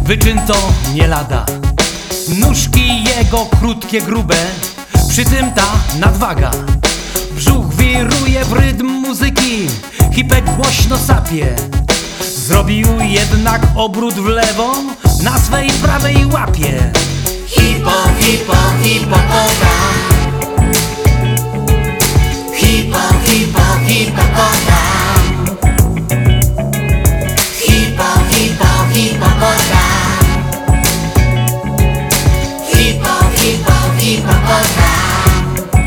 Wyczyn to nie lada, nóżki jego krótkie, grube, przy tym ta nadwaga. Brzuch wiruje w rytm muzyki, Hipek głośno sapie. Zrobił jednak obrót w lewo, na swej prawej łapie. Hipo, hipo, hipopotam. Hipo, hipo, hipopotam. Hipo, hipo, hipopotam. Hipo, hipo, hipopotam.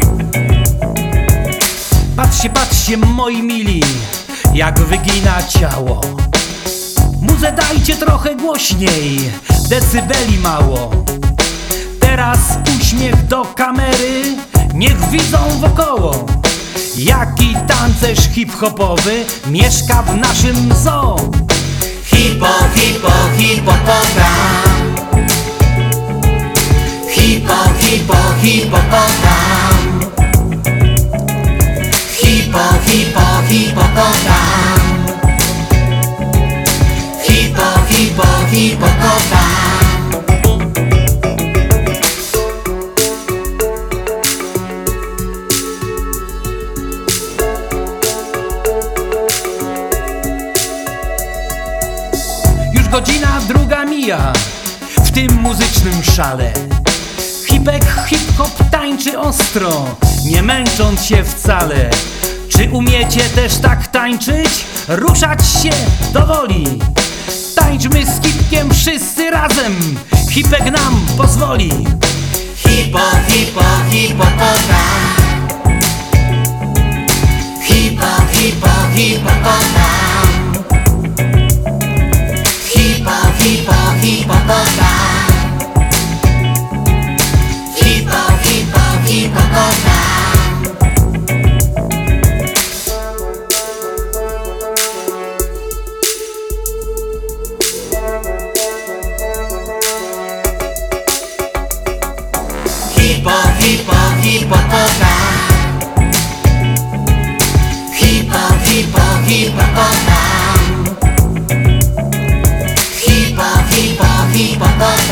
Patrzcie, patrzcie, moi mili, jak wygina ciało. Muzę dajcie trochę głośniej, decybeli mało. Teraz uśmiech do kamery, niech widzą wokoło. Jaki tancerz hip-hopowy mieszka w naszym zoo. Hipo, hipo, hipopotam. Hipo, hipo, hipopotam. Hipo, hipo, hipopotam. Hipo, hipo, hipopotam. Już godzina druga mija w tym muzycznym szale. Hipek hip-hop tańczy ostro, nie męcząc się wcale. Czy umiecie też tak tańczyć? Ruszać się do woli. Tańczmy z Hipkiem wszyscy razem, Hipek nam pozwoli. Hipo, hipo, hipopotam. Hipo, hipo, hipopotam. Hipo, hipo, hipopotam. Hipo, hipo, hipopotam. Hipo, hipo, hipopotam. Hipo, hipo, hipopotam. Hipo, hipo, hipopotam.